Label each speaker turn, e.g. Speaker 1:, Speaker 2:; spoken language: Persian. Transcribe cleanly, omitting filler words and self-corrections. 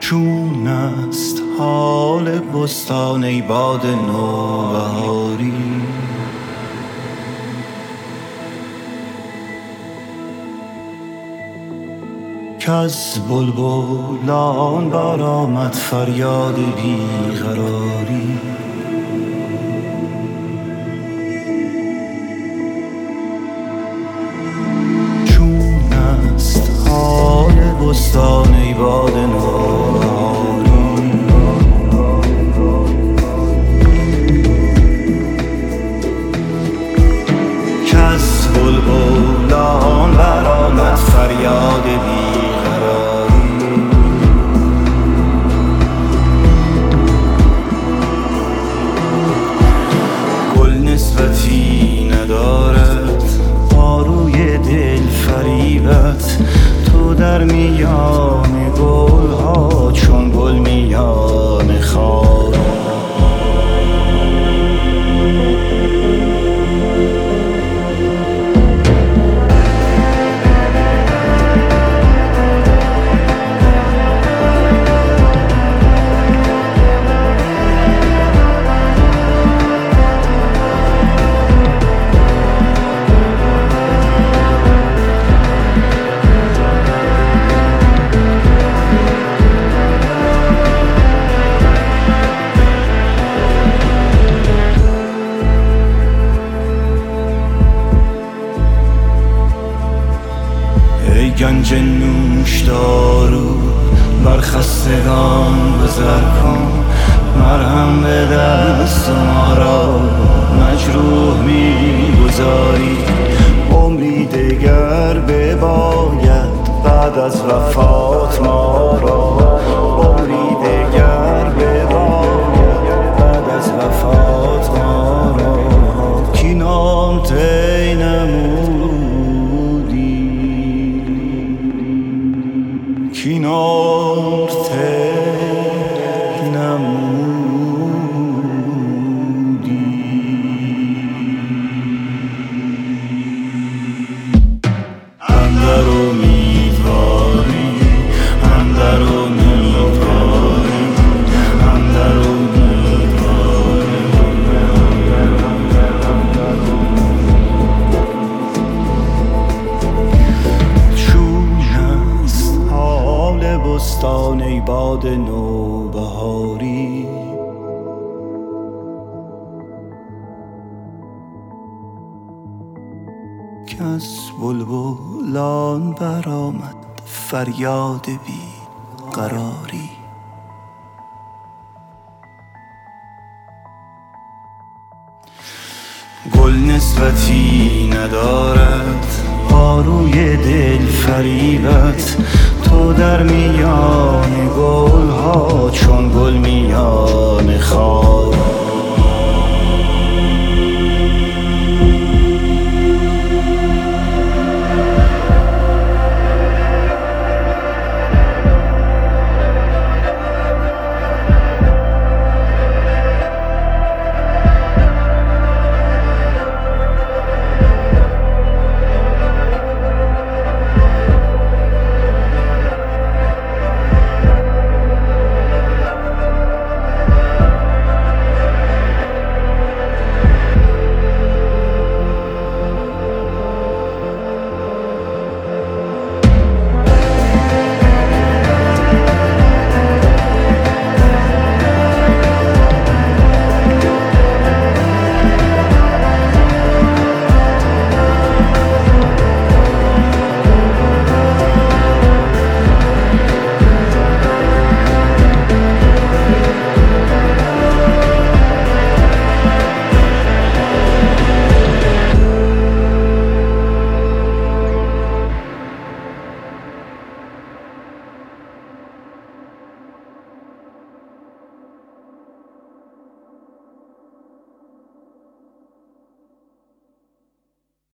Speaker 1: چون است حال بستان ای باد نوبهاری؟ کز بلبلان برآمد فریاد بیقراری. چون است حال بستان ای باد نوبهاری؟ کز بلبلان برآمد فریاد بیقراری. نسبتی ندارد آروی دل فریبت، تو در میان گلها چون گل میان خار. گنج نوشدارو بر خستگان گذر کن، مرهم به دست ما را مجروح می‌گذاری. عمری دگر بباید بعد از وفات ما را، عمری دگر بباید بعد از وفات ما را. کی نام تی نمودی، کی نام تی نمودی. اندر امیدواری، اندر امیدواری، اندر امیدواری. چون است حال بستان ای باد نوبهاری؟ کز بلبلان برآمد فریاد بیقراری. گل نسبتی ندارد آروی دل فریبت، تو در میان گلها چون گل میان خار.